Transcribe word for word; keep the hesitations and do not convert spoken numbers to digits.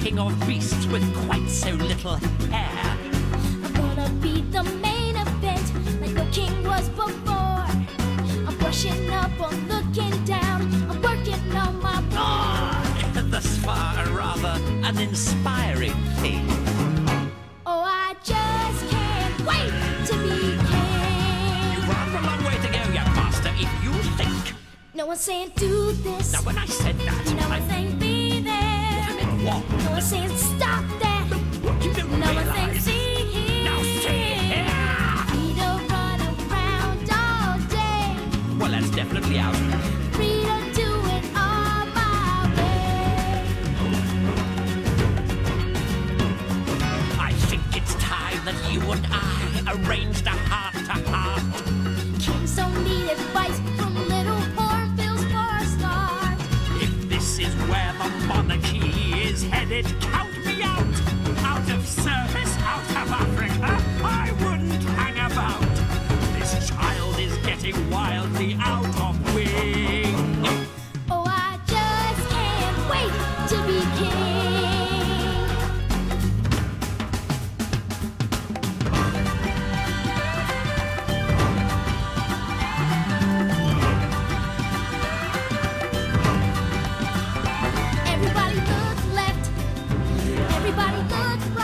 king of beasts with quite so little hair. I'm gonna be the main event, like the king was before. I'm brushing up, I'm looking down, I'm working on my Ah, thus far a rather uninspiring thing. Oh, I just can't wait to be king. You've rather a long way to go, young master, if you think. No one's saying do this. Now when I said that, No I one's saying be there. I meant what? No one's saying stop that. What you don't No one's saying realize. see here. Now see here. Free to run around all day. Well, that's definitely out. Free to do it all my way. I think it's time that you and I arranged a heart-to-heart. Kings don't need advice from little hornbills for a start. If this is where the monarchy is headed, count me out. Out of service, out of Africa, I wouldn't hang about. This child is getting wildly out of wing. Oh, I just can't wait to be king. Everybody look left, everybody look